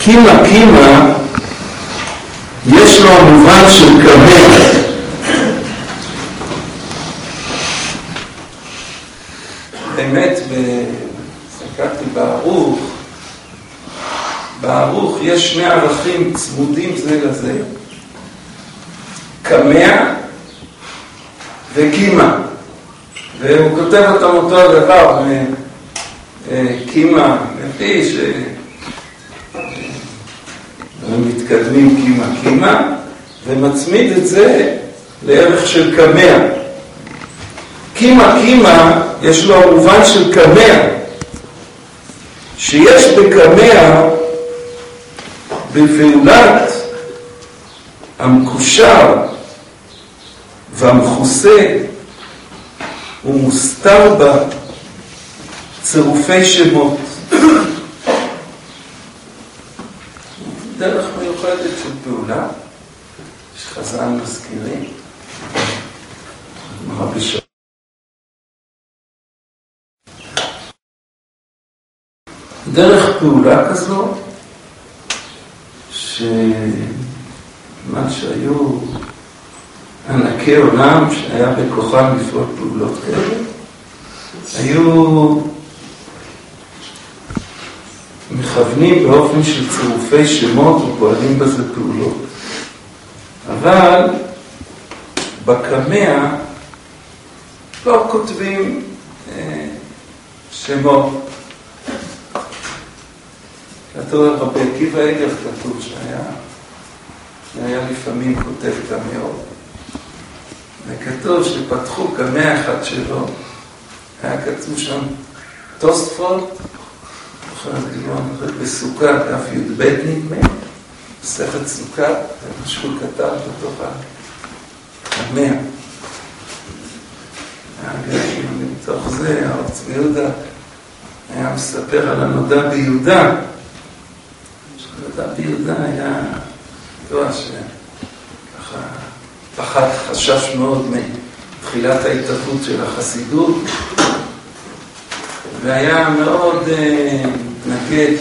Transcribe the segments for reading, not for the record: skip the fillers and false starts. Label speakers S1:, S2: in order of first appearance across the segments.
S1: קימה קימה יש לו המובן של קמע. באמת, הסתכלתי בערוך יש שני ערכים צמודים זה לזה, קמע וקימה, והוא כותב אותם אותו הדבר, קימה, לפי מתקדמים קימה קימה, ומצמיד את זה לערך של קמע. קימה קימה יש לו המובן של קמע, שיש בקמע בפעולת המקושר והמכוסה ומוסתר בה צירופי שמות. דרך מיוחדת של פעולה שחז"ל מזכירים. דרך פעולה כזו שמה שהיו ענקי עולם שהיה בכוחם לפעול פעולות כאלה, היו מכוונים באופן של צירופי שמות ופועלים בזה פעולות. אבל בקמע לא כותבים שמות. כתוב רבי עקיבא איגר, כתוב שהיה לפעמים כותב קמעות, וכתוב שפתחו קמע אחד שלו, היה כתוב שם תוספות, בסוכה, דף י"ב נדמה, מסכת סוכה, זה משהו כתב בתוך הקמע. מתוך זה, הרב צבי יהודה היה מספר על הנודע ביהודה. הנודע ביהודה היה תואר שככה פחד, חשש מאוד מתחילת ההתערבות של החסידות, והיה מאוד מתנגד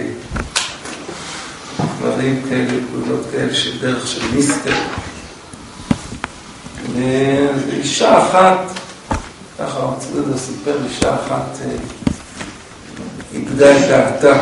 S1: לדברים כאלה, פעולות כאלה של דרך של מיסטר. ואישה אחת, ככה הרצלדה סיפר, אישה אחת איבדה את דעתה,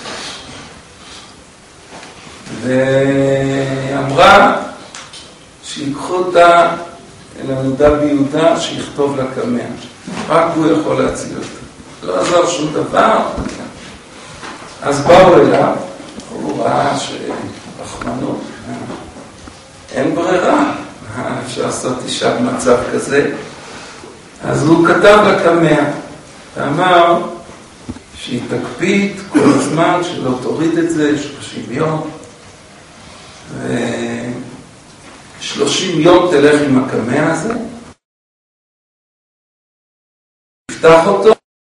S1: ואמרה שיקחו אותה אל הנודע ביהודה שיכתוב לה קמע, רק הוא יכול להציל אותה, לא עזר שום דבר. אז באו אליו, הוא ראה שרחמנות, אין ברירה, אפשר לעשות אישה במצב כזה. אז הוא כתב לה קמע, ואמר שהיא תקפיד כל הזמן, שלא תוריד את זה, 30 יום, ו30 יום תלך עם הקמע הזה, תפתח אותו,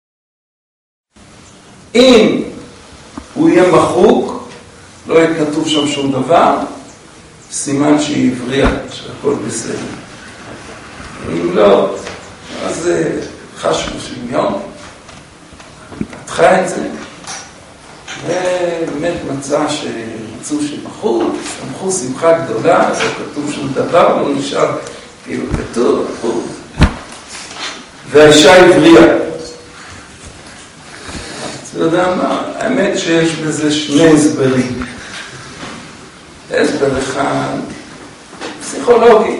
S1: אם הוא יהיה מחוק, לא יהיה כתוב שם שום דבר, סימן שהיא הבריאה, שהכל בסדר. אם לא, אז חש 30 יום, פתחה את זה, ובאמת מצא שמצאו שמחו, שמחו שמחה גדולה, לא כתוב שום דבר, לא נשאר כאילו כתוב, והאישה הבריאה. אתה יודע מה? האמת שיש בזה שני הסברים. הסבר אחד, פסיכולוגי,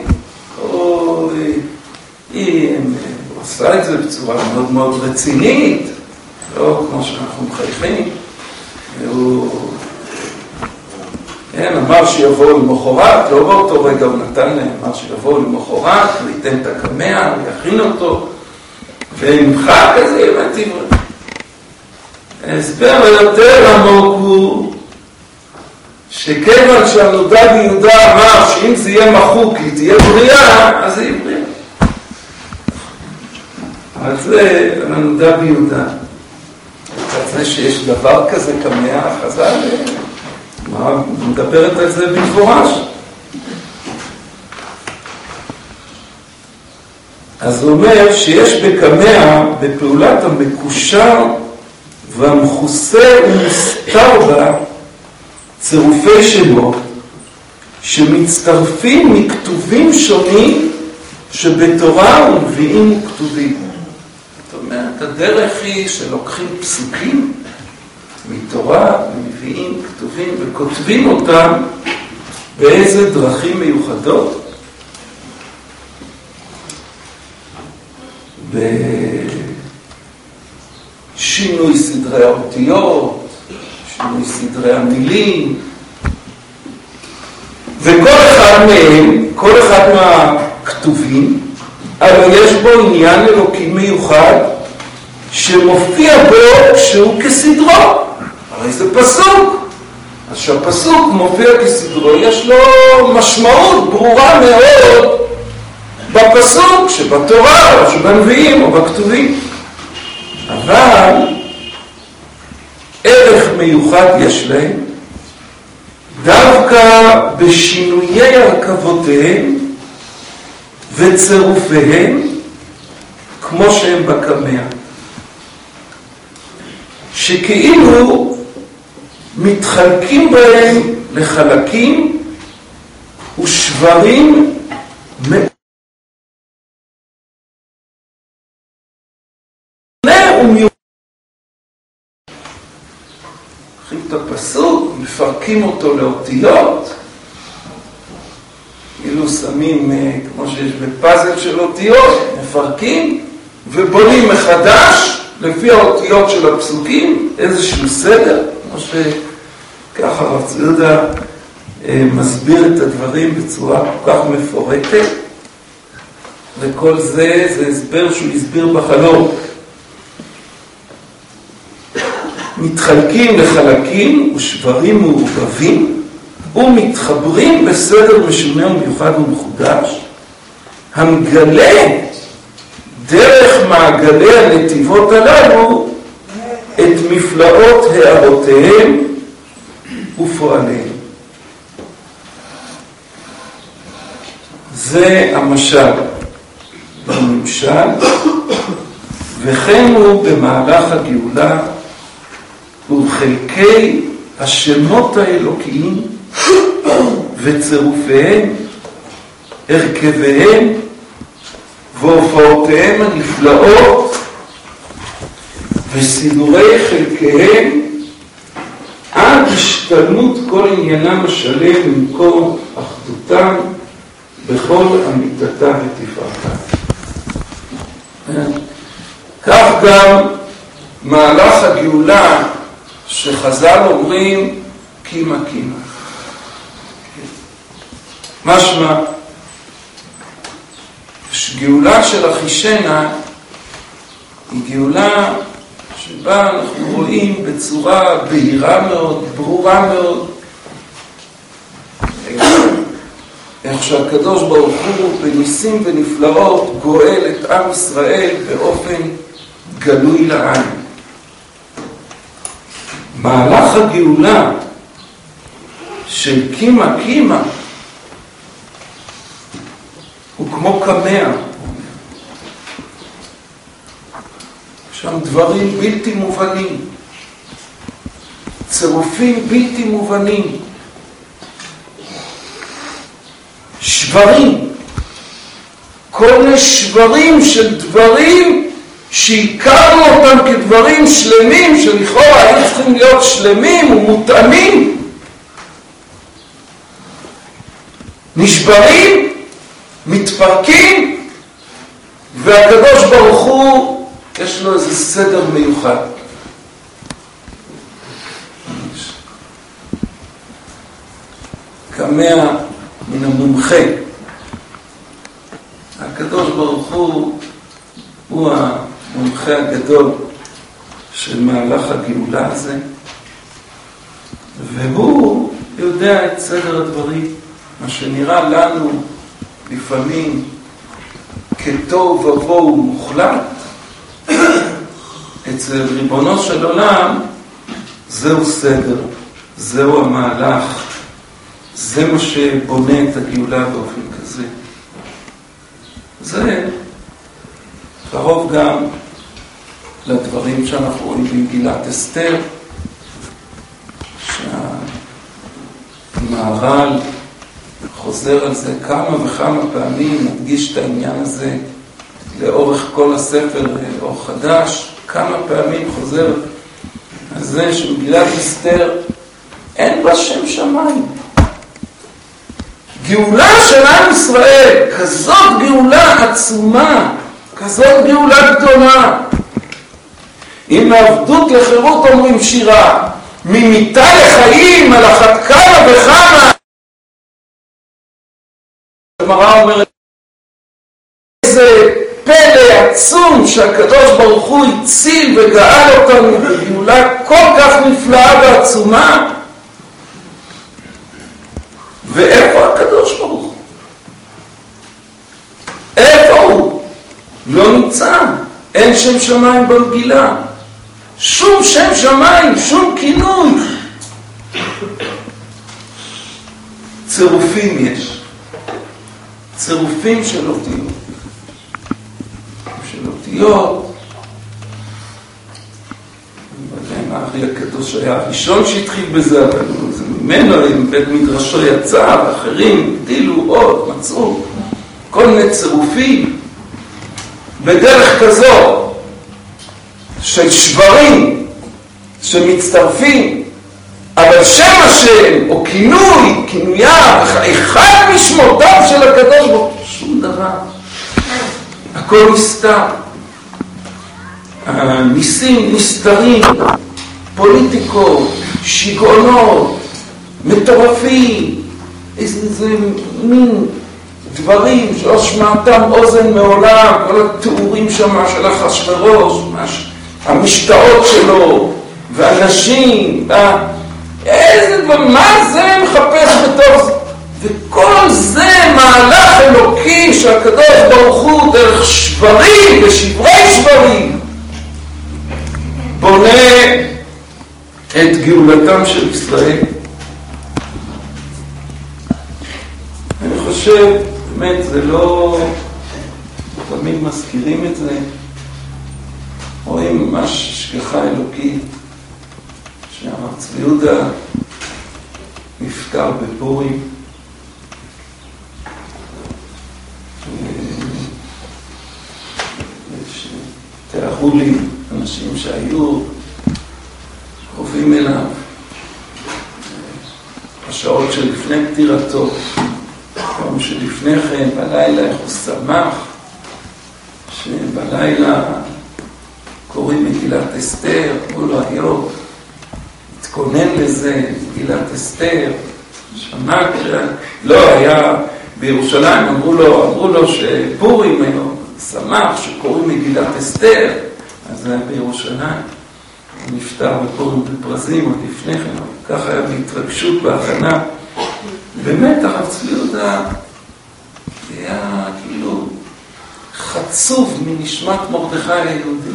S1: היא עושה את זה בצורה מאוד מאוד רצינית, לא כמו שאנחנו מחייכים. והוא אמר שיבואו למחרת, לא באותו רגע הוא נתן להם, אמר שיבואו למחרת, הוא ייתן את הקמע, הוא יכין אותו, ונמחק כזה, הבנתי. ההסבר היותר עמוק הוא שכיוון שהנודע ביהודה אמר שאם זה יהיה מחוק היא תהיה בריאה, אז היא בריאה. אבל זה הנודע ביהודה. זה שיש דבר כזה קמע, חז"ל מדברת על זה במפורש. אז הוא אומר שיש בקמע, בפעולת המקושר והמכוסה ומוסתר בה צירופי שמות שמצטרפים מכתובים שונים שבתורה ונביאים וכתובים. זאת אומרת, הדרך היא שלוקחים פסוקים מתורה, ונביאים, כתובים, וכותבים אותם באיזה דרכים מיוחדות. בשינוי סדרי האותיות, שינוי סדרי המילים, וכל אחד מהם, כל אחד מהכתובים, אבל יש בו עניין אלוקי מיוחד שמופיע בו שהוא כסדרו. הרי זה פסוק. אז שהפסוק מופיע כסדרו, יש לו משמעות ברורה מאוד בפסוק, שבתורה, או שבנביאים, או בכתובים. אבל ערך מיוחד יש להם, דווקא בשינויי הרכבותיהם וצירופיהם, כמו שהם בקמע. שכאילו מתחלקים בהם לחלקים ושברים מאוד. לוקחים את הפסוק, מפרקים אותו לאותיות, כאילו שמים, כמו שיש בפאזל של אותיות, מפרקים ובונים מחדש לפי האותיות של הפסוקים, איזשהו סדר, כמו שככה הרב צבי יהודה מסביר את הדברים בצורה כל כך מפורטת, וכל זה הסבר שהוא הסביר בחלום. מתחלקים לחלקים ושברים מעורבבים ומתחברים בסדר משונה ומיוחד ומחודש, המגלה דרך מעגלי הנתיבות הללו את מפלאות הערותיהם ופועליהם. זה המשל בממשל, וכן הוא במהלך הגאולה ובחלקי השמות האלוקיים וצירופיהם, הרכביהם והופעותיהם הנפלאות וסידורי חלקיהם עד השתלמות כל עניינם השלם במקום אחדותם בכל אמיתתה ותפארתה. כך גם מהלך הגאולה שחז"ל אומרים קימה קימה. משמע גאולה של אחישנה היא גאולה שבה אנחנו רואים בצורה בהירה מאוד, ברורה מאוד, איך שהקדוש ברוך הוא בניסים ונפלאות גואל את עם ישראל באופן גלוי לעין. מהלך הגאולה של קימה קימה הוא כמו קמע, שם דברים בלתי מובנים, צירופים בלתי מובנים, שברים, כל מיני שברים של דברים שהכרנו אותם כדברים שלמים, שלכאורה היו צריכים להיות שלמים ומותאמים, נשברים, מתפרקים, והקדוש ברוך הוא יש לו איזה סדר מיוחד. קמע מן המומחה. הקדוש ברוך הוא המומחה הגדול של מהלך הגאולה הזה, והוא יודע את סדר הדברים, מה שנראה לנו לפעמים כתוהו ובוהו מוחלט, אצל ריבונו של עולם זהו סדר, זהו המהלך, זה מה שבונה את הגאולה באופן כזה. זה קרוב גם לדברים שאנחנו רואים במגילת אסתר, המהר"ל חוזר על זה כמה וכמה פעמים, מדגיש את העניין הזה לאורך כל הספר אור חדש, כמה פעמים חוזר על זה שמגילת אסתר אין בה שם שמיים. גאולה של עם ישראל, כזאת גאולה עצומה, כזאת גאולה גדולה. אם מעבדות לחירות אומרים שירה, ממיתה לחיים על אחת כמה וכמה. הגמרא אומרת, איזה פלא עצום שהקדוש ברוך הוא הציל וגאל אותנו בגאולה כל כך נפלאה ועצומה. ואיפה הקדוש ברוך הוא? איפה הוא? לא נמצא. אין שם שמיים במגילה. שום שם שמיים, שום כינוי. צירופים יש. צירופים של אותיות. של אותיות. הארי הקדוש היה הראשון שהתחיל בזה, אבל זה ממנו, עם בית מדרשו יצא, ואחרים הגדילו עוד, מצאו כל מיני צירופים בדרך כזו של שברים שמצטרפים, אבל שם השם או כינוי, כינויה, אחד משמותיו של הקדוש ברוך הוא, שום דבר, הכל נסתר. ניסים נסתרים, פוליטיקות, שיגעונות, מטורפים, איזה מין דברים שלא שמעתם אוזן מעולם, כל התיאורים שם של אחשוורוש, המשתאות שלו, ואנשים, איזה דבר, מה זה מחפש בתוך זה? וכל זה מהלך אלוקי שהקדוש ברוך הוא דרך שברים ושברי שברים בונה את גאולתם של ישראל. אני חושב, באמת, זה לא תמיד מזכירים את זה, רואים ממש השגחה אלוקית שהרב צבי יהודה נפטר בפורים, תיארו לי אנשים שהיו קרובים אליו בשעות שלפני פטירתו, יום שלפני כן בלילה, איך הוא שמח שבלילה קוראים מגילת אסתר. אמרו לו היום התכונן לזה, מגילת אסתר, שמע קריאה, לא היה בירושלים, אמרו לו שפורים היום שמח שקוראים מגילת אסתר, אז זה היה בירושלים. הוא נפטר בפורים בפרזים עוד לפני כן, ככה היה בהתרגשות בהכנה. באמת הרב צבי יהודה היה כאילו חצוב מנשמת מרדכי היהודי.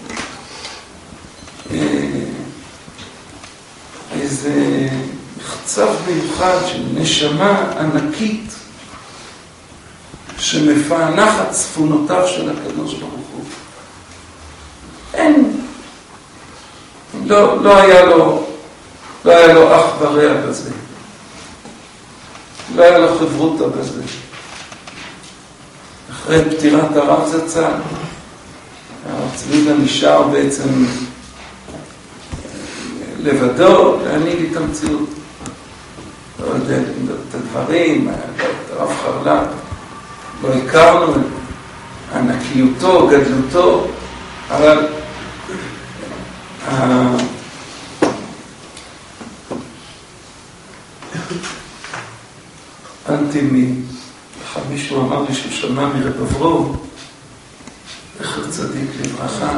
S1: איזה מחצב מיוחד של נשמה ענקית שמפענחת צפונותיו של הקדוש ברוך הוא. אין, לא היה לו אח ורע בזה. לא היה לו חברותא בזה. אחרי פטירת הרב זצ"ל, הרב צבי יהודה נשאר בעצם לבדו להנהיג את המציאות. לא יודע את הדברים, את הרב חרל"פ, לא הכרנו את ענקיותו, גדלותו, אבל מישהו אמר לי שהוא שמע מרב אברום, זכר צדיק לברכה,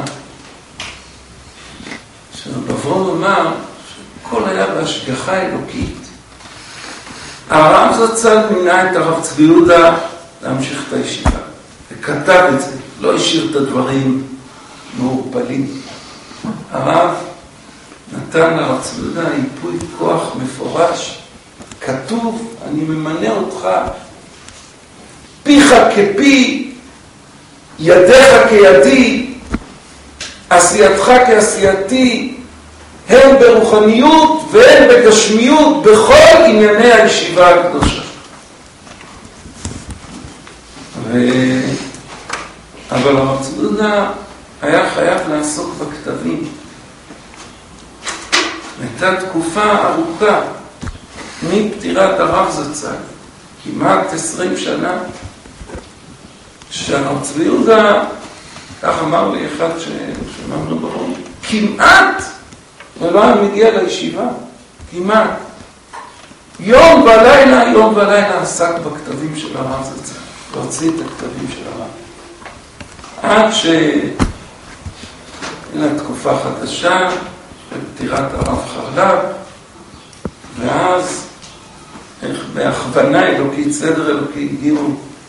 S1: שרב אברום אמר שכל היה בהשגחה אלוקית. הרב זצ"ל מינה את הרב צבי יהודה להמשיך את הישיבה, וכתב את זה, לא השאיר את הדברים מעורפלים. הרב נתן לרב צבי יהודה ייפוי כוח מפורש, כתוב, אני ממנה אותך, פיך כפי, ידיך כידי, עשייתך כעשייתי, הן ברוחניות והן בגשמיות, בכל ענייני הישיבה הקדושה. אבל הרב צבי יהודה היה חייב לעסוק בכתבים. הייתה תקופה ארוכה מפטירת הרב זצ"ל, כמעט 20 שנה, שהרב צבי יהודה, כך אמר לי אחד שמענו ברור, כמעט ולא היה מגיע לישיבה, כמעט. יום ולילה עסק בכתבים של הרב זצ"ל, להוציא את הכתבים של הרב. עד לתקופה חדשה, בפטירת הרב חרל"פ, ואז בהכוונה אלוקית, סדר אלוקי, הגיעו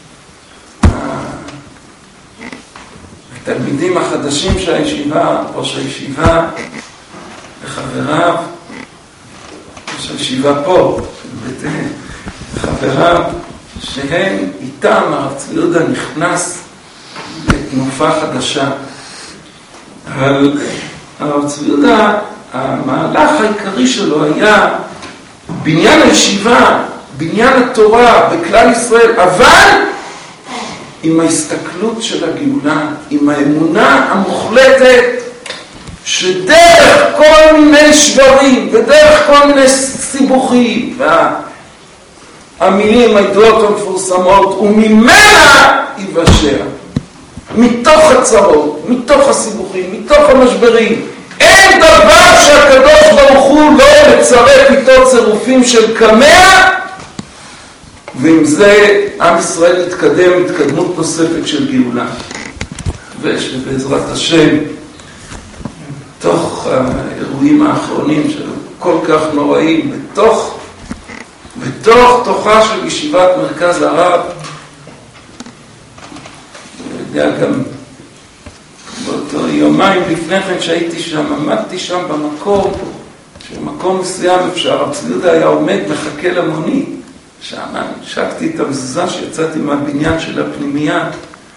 S1: התלמידים החדשים של הישיבה, ראש הישיבה וחבריו, ראש הישיבה פה, חבריו, שהם איתם, הרב צבי יהודה נכנס לתנופה חדשה. אבל הרב צבי יהודה, המהלך העיקרי שלו היה בניין הישיבה, בניין התורה בכלל ישראל, אבל עם ההסתכלות של הגאולה, עם האמונה המוחלטת שדרך כל מיני שברים ודרך כל מיני סיבוכים והמילים הידועות המפורסמות וממנה יבשר, מתוך הצרות, מתוך הסיבוכים, מתוך המשברים, אין דבר שהקדוש ברוך הוא לא מצרף איתו צירופים של קמע, ועם זה עם ישראל יתקדם התקדמות נוספת של גאולה. ושבעזרת השם, בתוך האירועים האחרונים של כל כך נוראים, בתוך תוכה של ישיבת מרכז הרב, יודע גם באותו יומיים לפני כן שהייתי שם, עמדתי שם במקום מסוים, הרב צבי יהודה היה עומד מחכה למונית, שם שקתי את המזוזה שיצאתי מהבניין של הפנימייה,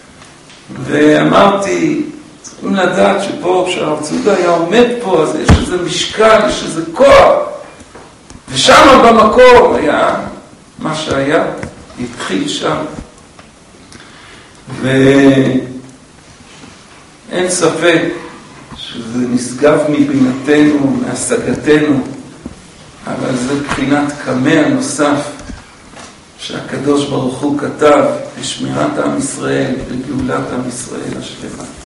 S1: ואמרתי, צריכים לדעת שפה, כשהרב צבי יהודה היה עומד פה, אז יש איזה משקל, יש איזה כוח, ושם במקום היה מה שהיה, התחיל שם. ואין ספק שזה נשגב מבינתנו, מהשגתנו, אבל זה בחינת קמע נוסף שהקדוש ברוך הוא כתב לשמירת עם ישראל, לגאולת עם ישראל השלמה.